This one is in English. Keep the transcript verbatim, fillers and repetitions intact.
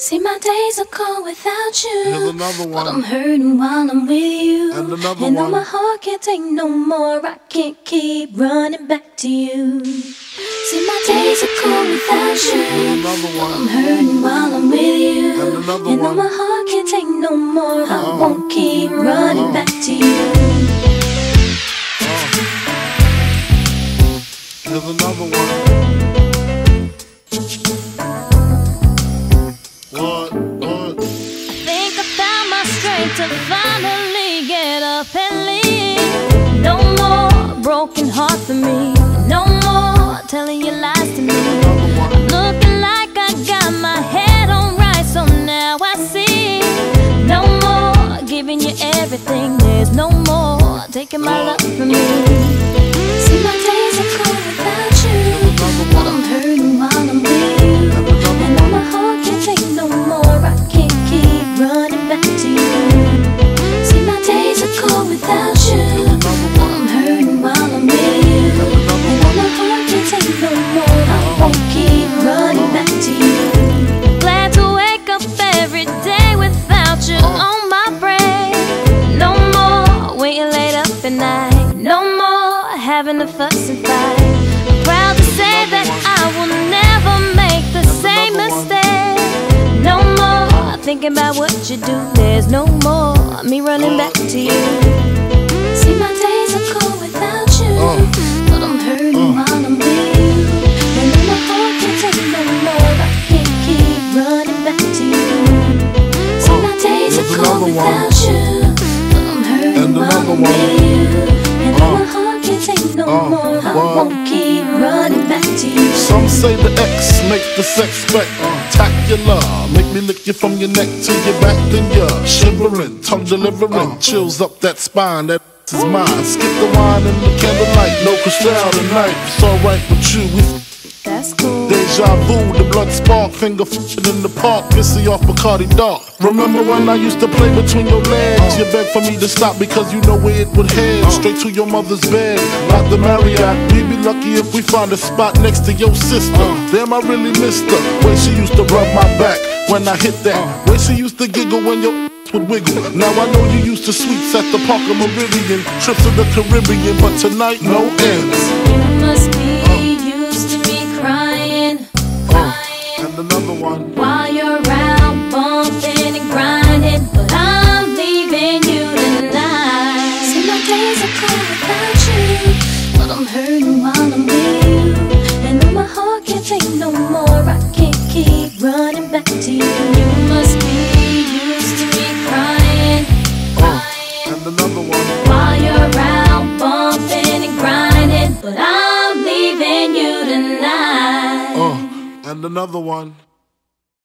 See, my days are cold without you. Here's another one. But I'm hurting while I'm with you. And another and one. though my heart can't take no more, I can't keep running back to you. See, my days are cold without you. Here's another one. But I'm hurting while I'm with you. And another and though one. my heart can't take no more, I Uh-uh. won't keep running Uh-uh. back to you. Here's another one. What? What? Think I found my strength to finally get up and leave. No more broken heart for me. No more telling you lies to me. I'm looking like I got my head on right, so now I see. No more giving you everything. There's no more taking my love from me. See, my days are cold without you, but I'm hurting while I'm with you. And though my heart can't take no more, I can't keep running back to you. See, my days are cold without you, but I'm hurting while I'm with you. And though my heart can't take no more, I won't keep running back to you. Glad to wake up every day without you on my brain. No more waiting late up at night. No more having to fuss and fight. I'm proud to say that I will never make the same mistake. No more thinking about what you do. There's no more me running back to you. See, my days are cold without you, but I'm hurting while I'm with you. And though my heart can't take no more, I can't keep running back to you. See, my days are cold without you, but I'm hurting while I'm with you. And though my heart can't take no more, I won't keep running back to you. Some say the X make the sex spectacular. Make me lick you from your neck to your back, then you're shivering, tongue delivering, chills up that spine. That is mine. Skip the wine and the candlelight, no crystal tonight. It's alright with you. We That's cool. Deja vu, the blood spark, finger f***ing in the park, pissy off Bacardi Dark. Remember when I used to play between your legs? You begged for me to stop because you know where it would head. Straight to your mother's bed, not the Marriott. We'd be lucky if we find a spot next to your sister. Damn, I really missed her. Way she used to rub my back when I hit that. Way she used to giggle when your would wiggle. Now I know you used to sweets at the Parker Meridian, trips to the Caribbean, but tonight no ends. You must be used to me crying, crying, And another one. while you're out bumping and grinding, but I'm leaving you tonight. See, my days are cold without you, but I'm hurting while I'm with you. And though my heart can't take no more, I can't keep running back to you. You must be used to me crying, crying, And another one. while you're out bumping and grinding, but I'm leaving you tonight. Uh, and another one.